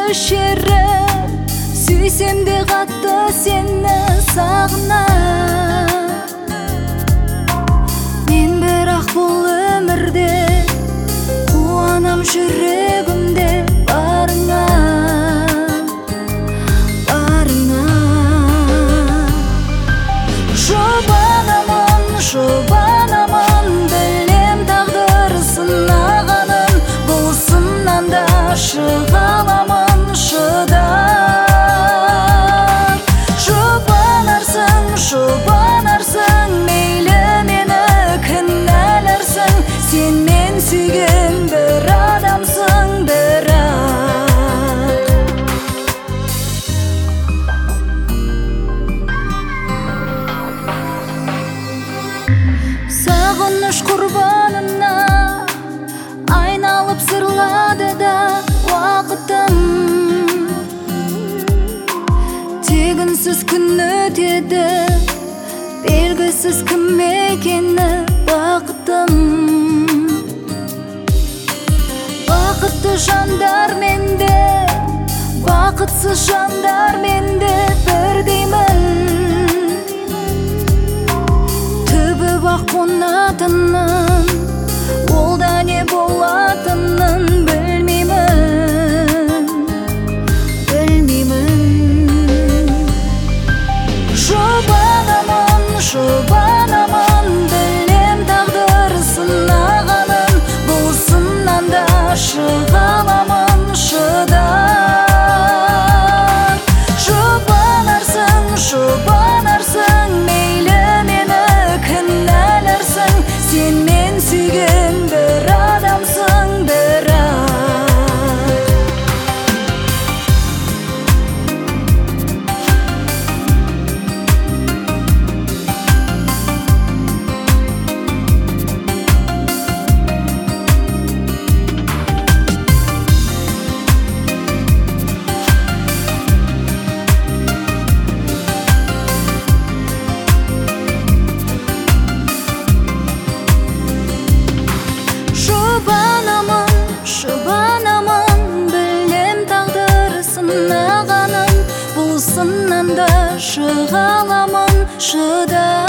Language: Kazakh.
шерім, сүйсем де қатты сені сағынам. Мен бірақ бұл өмірде қуанам жүрегімде барыңа. Жұбанамын, білем тағдыр сынағанын, бұл сыннан да шыға аламын шыдап. Жұбанарсың, мейлі мені кінәларсың, сен мен сүйген бір адамсың бірақ. Сағыныш құрбанына айналып сырлады да уақытым. Тегінсіз күн өтеді, белгісіз кім екені бақытым. Бақытты жандар менде, бақытсыз жандар менде бірдеймін. Бақ қонатынын, ол да не болатынын білмеймін. Жұбанамын, білем тағдыр сынағанын, бұл сыннан да шыға аламын шыдап. Жұбанарсың, мейлі мені кінәларсың, сен мен сүйген бір адамсың бірақ. Жұбанамын, білем тағдыр сынағанын, бұл сыннан да шыға аламын шыдап.